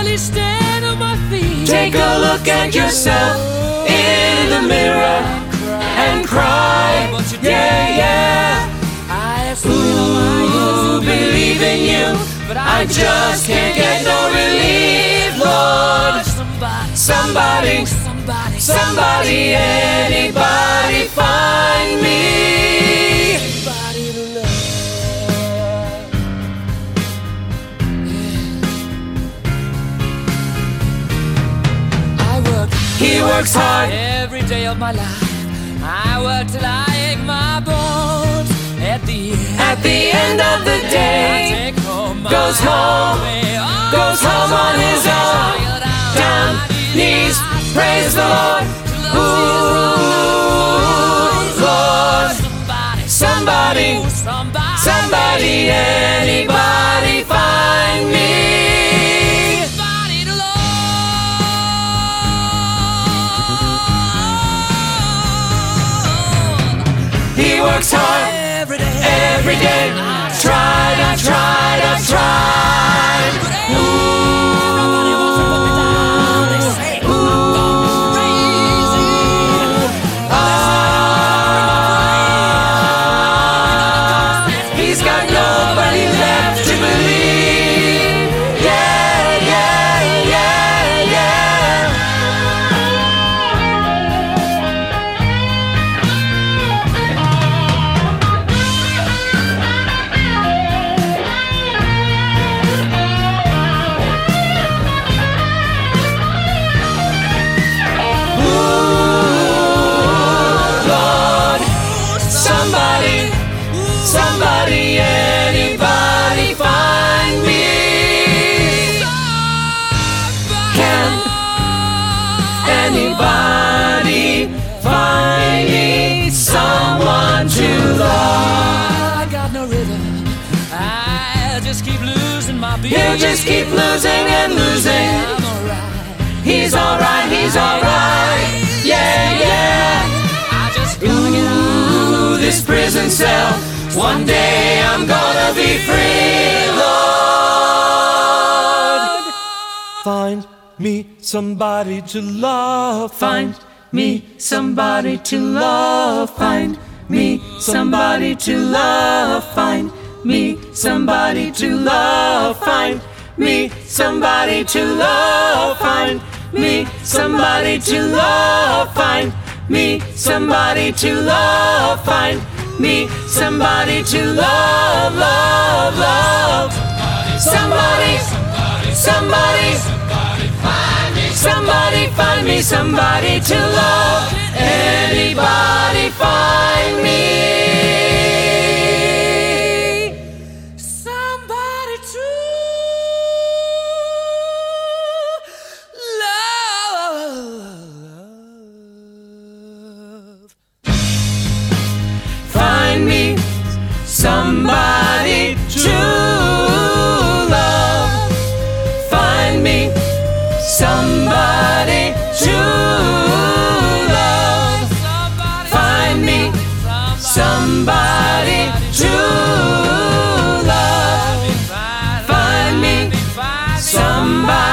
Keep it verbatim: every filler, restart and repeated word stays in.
barely stand on my feet. Take a look at yourself in the mirror and cry. Yeah, yeah. Ooh, believe in you, but I just can't get no relief, Lord. Somebody, somebody, somebody, anybody find me. Somebody to love. Yeah. I work. He works hard every day of my life. I work till I ache my bones. At the end, at the end of the day, home goes home, goes home on his own. Down, knees, praise the Lord. Ooh, Lord. Somebody, somebody, anybody find me. He works hard every day, every day. Tried, I tried, I tried. Ooh, ooh, ah, he's got nobody left to believe. Yeah, yeah, yeah, yeah. Somebody, anybody find me. Can anybody find me someone to love? I got no rhythm. I just keep losing my beat. You just keep losing and losing. I'm alright. He's alright, he's alright. Yeah, yeah. I just gotta get out. Ooh, this prison cell. One day I'm gonna be free, Lord. Find me somebody to love. Find me somebody to love. Find me somebody to love. Find me somebody to love. Find me somebody to love. Find me somebody to love. Find me somebody to love. Find me somebody to love, love, love. Somebody, somebody, somebody find me somebody to love. Anybody find me Somebody to love. Find me somebody to love. Find me somebody to love. Find me somebody to love. Find me somebody.